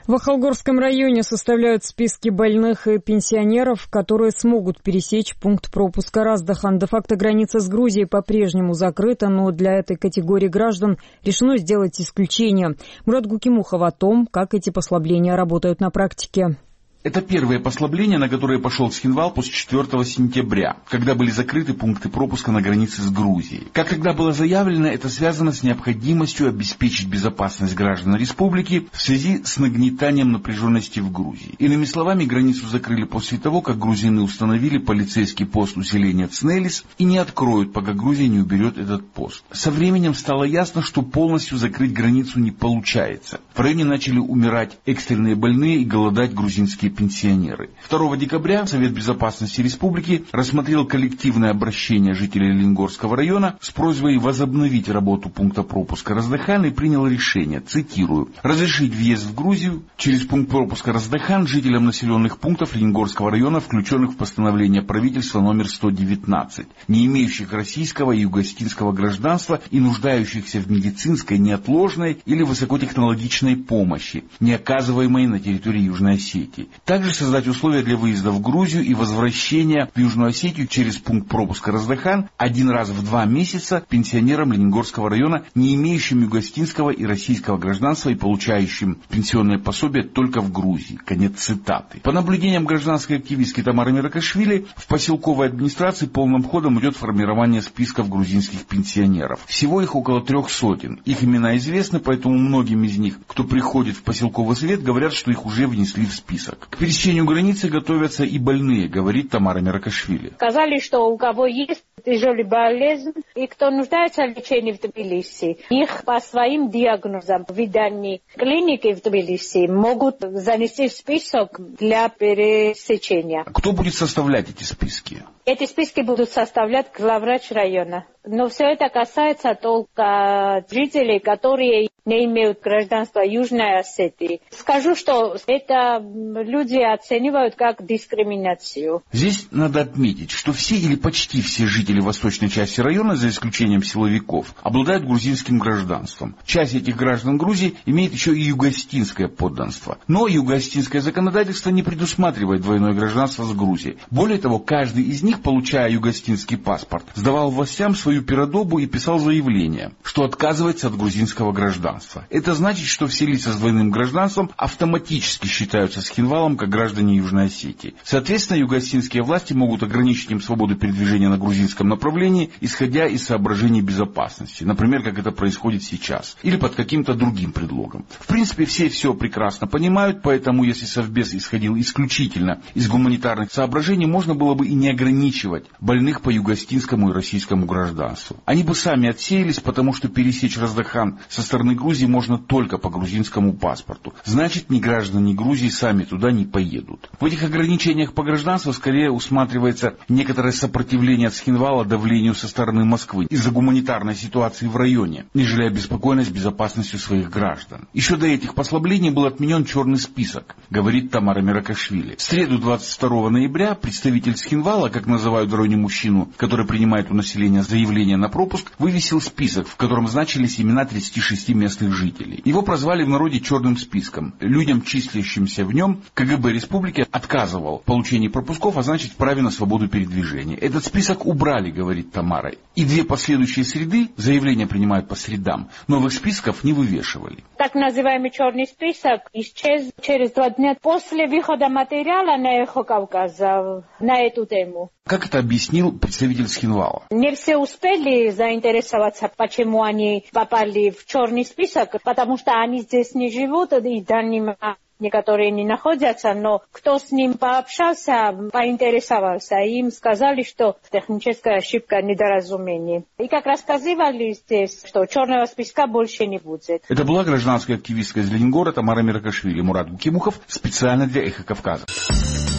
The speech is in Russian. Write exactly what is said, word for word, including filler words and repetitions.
В Ахалгорском районе составляют списки больных и пенсионеров, которые смогут пересечь пункт пропуска Раздахан. Де-факто граница с Грузией по-прежнему закрыта, но для этой категории граждан решено сделать исключение. Мурат Гукимухов о том, как эти послабления работают на практике. Это первое послабление, на которое пошел Схинвал после четвёртого сентября, когда были закрыты пункты пропуска на границе с Грузией. Как тогда было заявлено, это связано с необходимостью обеспечить безопасность граждан республики в связи с нагнетанием напряженности в Грузии. Иными словами, границу закрыли после того, как грузины установили полицейский пост усиления в Снелис и не откроют, пока Грузия не уберет этот пост. Со временем стало ясно, что полностью закрыть границу не получается. В районе начали умирать экстренные больные и голодать грузинские пенсионеры. второго декабря Совет безопасности республики рассмотрел коллективное обращение жителей Ленгорского района с просьбой возобновить работу пункта пропуска Раздахан и принял решение, цитирую, разрешить въезд в Грузию через пункт пропуска Раздахан жителям населенных пунктов Ленгорского района, включенных в постановление правительства номер сто девятнадцать, не имеющих российского и югославского гражданства и нуждающихся в медицинской, неотложной или высокотехнологичной помощи, не оказываемой на территории Южной Осетии. Также создать условия для выезда в Грузию и возвращения в Южную Осетию через пункт пропуска Раздахан один раз в два месяца пенсионерам Ленгорского района, не имеющим югославского и российского гражданства и получающим пенсионное пособие только в Грузии. Конец цитаты. По наблюдениям гражданской активистки Тамары Меракашвили, в поселковой администрации полным ходом идет формирование списков грузинских пенсионеров. Всего их около трех сотен. Их имена известны, поэтому многим из них, кто приходит в поселковый совет, говорят, что их уже внесли в список. К пересечению границы готовятся и больные, говорит Тамара Меракашвили. Сказали, что у кого есть тяжелая болезнь и кто нуждается в лечении в Тбилиси, их по своим диагнозам в видании клиники в Тбилиси могут занести в список для пересечения. Кто будет составлять эти списки? Эти списки будут составлять главврач района. Но все это касается только жителей, которые не имеют гражданства Южной Осетии. Скажу, что это люди оценивают как дискриминацию. Здесь надо отметить, что все или почти все жители восточной части района, за исключением силовиков, обладают грузинским гражданством. Часть этих граждан Грузии имеет еще и югославское подданство. Но югославское законодательство не предусматривает двойное гражданство с Грузией. Более того, каждый из них, получая югославский паспорт, сдавал властям свою передобу и писал заявление, что отказывается от грузинского гражданства. Это значит, что все лица с двойным гражданством автоматически считаются Схинвалом как граждане Южной Осетии. Соответственно, югославские власти могут ограничить им свободу передвижения на грузинском направлении, исходя из соображений безопасности, например, как это происходит сейчас, или под каким-то другим предлогом. В принципе, все все прекрасно понимают, поэтому, если Совбез исходил исключительно из гуманитарных соображений, можно было бы и не ограничивать больных по югославскому и российскому гражданству. Они бы сами отсеялись, потому что пересечь Раздахан со стороны Грузии можно только по грузинскому паспорту. Значит, ни граждане Грузии сами туда не поедут. В этих ограничениях по гражданству скорее усматривается некоторое сопротивление от Схинвала давлению со стороны Москвы из-за гуманитарной ситуации в районе, нежели обеспокоенность безопасностью своих граждан. Еще до этих послаблений был отменен черный список, говорит Тамара Меракашвили. В среду двадцать второго ноября представитель Схинвала, как называют в районе мужчину, который принимает у населения заявление на пропуск, вывесил список, в котором значились имена тридцати шести местных жителей. Его прозвали в народе черным списком. Людям, числящимся в нем, КГБ республики отказывал в получении пропусков, а значит в праве на свободу передвижения. Этот список убрали, говорит Тамара. И две последующие среды, заявления принимают по средам, новых списков не вывешивали. Так называемый черный список исчез через два дня после выхода материала на Эхо Кавказа на эту тему. Как это объяснил представитель Схинвала? Не все успели заинтересоваться, почему они попали в черный список, потому что они здесь не живут, и данным некоторые не находятся, но кто с ним пообщался, поинтересовался, и им сказали, что техническая ошибка, недоразумение. И как рассказывали здесь, что черного списка больше не будет. Это была гражданская активистка из Ленинграда Тамара Меракашвили. Мурат Гукимухов специально для Эхо Кавказа.